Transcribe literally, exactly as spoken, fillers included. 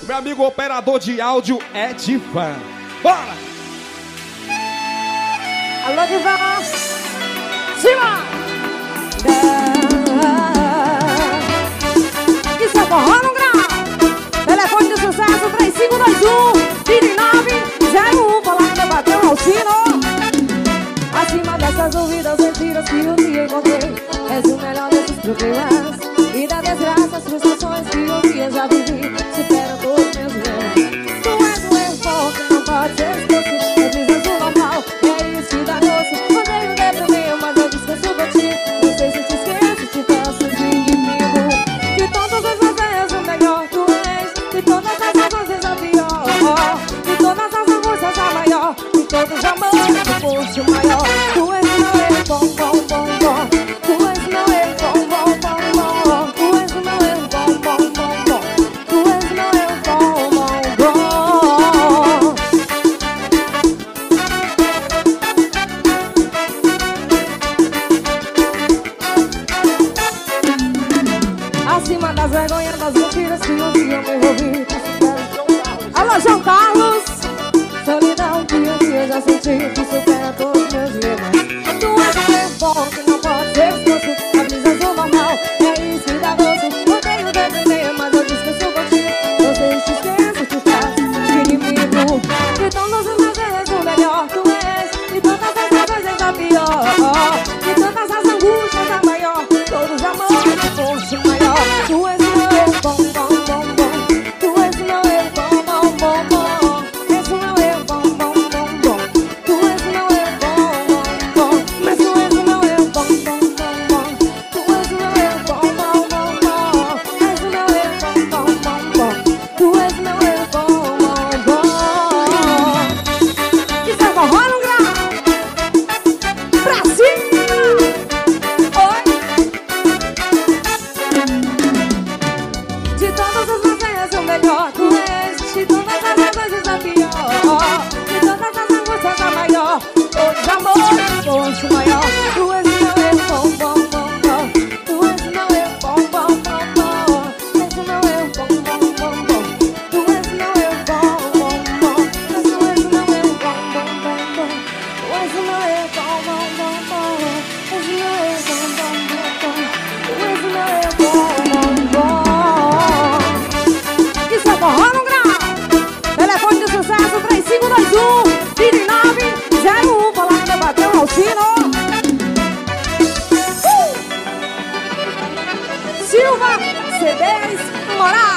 Meu amigo operador de áudio é Divan. Bora! Alô, Divan! Cima! Isso é forró no grau! Telefone de sucesso três cinco dois um, dois nove zero um. Falar que bateu no sino. Acima dessas ouvidas mentiras que eu te encontrei, és o melhor desses problemas e das desgraças, frustrações que um dia já vivi. Supera todos meus erros. Tu és um erro que não pode ser esquecido. Eu fiz isso normal, é isso que dá gosto. Odeio deprimir, mas eu descanso pra ti. Não sei se te esqueço, te canso de inimigo. De todas as vezes o melhor tu és, de todas as coisas a pior, de todas as angústias a maior, de todos os amores tu foste o maior. Tu és meu erro, bom, bom, bom, bom. Tu és meu erro, bom, bom, bom, bom. Tu és meu erro, bom, bom, bom, bom. Tu és meu erro, bom, bom, bom. Acima das vergonhas, das mentiras que um dia eu me envolvi. Alô, João Carlos! Solidão que um dia eu já senti, que supera todos os meus dilemas. Tu és um erro bom que não pode ser esquecido. A brisa do normal, é isso que dá gosto. Odeio depender, mas eu descanso contigo. Não sei se te esqueço, te faço inimigo. De todas as vezes o melhor tu és, de todas as vezes a pior, de todas as angústias a maior, todos os amores tu foste o maior. Tu és o meu erro, bom, bom, bom, bom. Tu és o meu erro, bom, bom, bom, bom. És o meu erro, bom, bom, bom, bom. Tu és o meu erro, bom, bom, bom. Mas tu és o meu erro, bom, bom, bom, bom. Tu és o meu erro, bom, bom, bom, bom. És o meu erro, bom, bom, bom, bom. Tu és o meu erro, bom, bom, bom. Isso é forró no grau. Pra cima! Oi! De todas as vezes o melhor tu és, de todas as vezes a pior, de todas as angústias a maior, todos os amores foste o maior. Tu és o meu erro, bom, bom, bom, bom. Tu és o meu erro, bom, bom, bom, bom. És o meu erro, bom, bom, bom, bom. Tu és o meu erro, bom, bom, bom. Mas tu és o meu erro, bom, bom, bom, bom. Tu és o meu erro, bom, bom, bom, bom. És o meu erro, bom, bom, bom, bom. Tu és o meu erro, bom, bom, bom. Isso é forró no grau. Telefone de sucesso três cinco dois um, dois nove zero um. Falar que bateu no sino. uh! Silva C dez Moraes.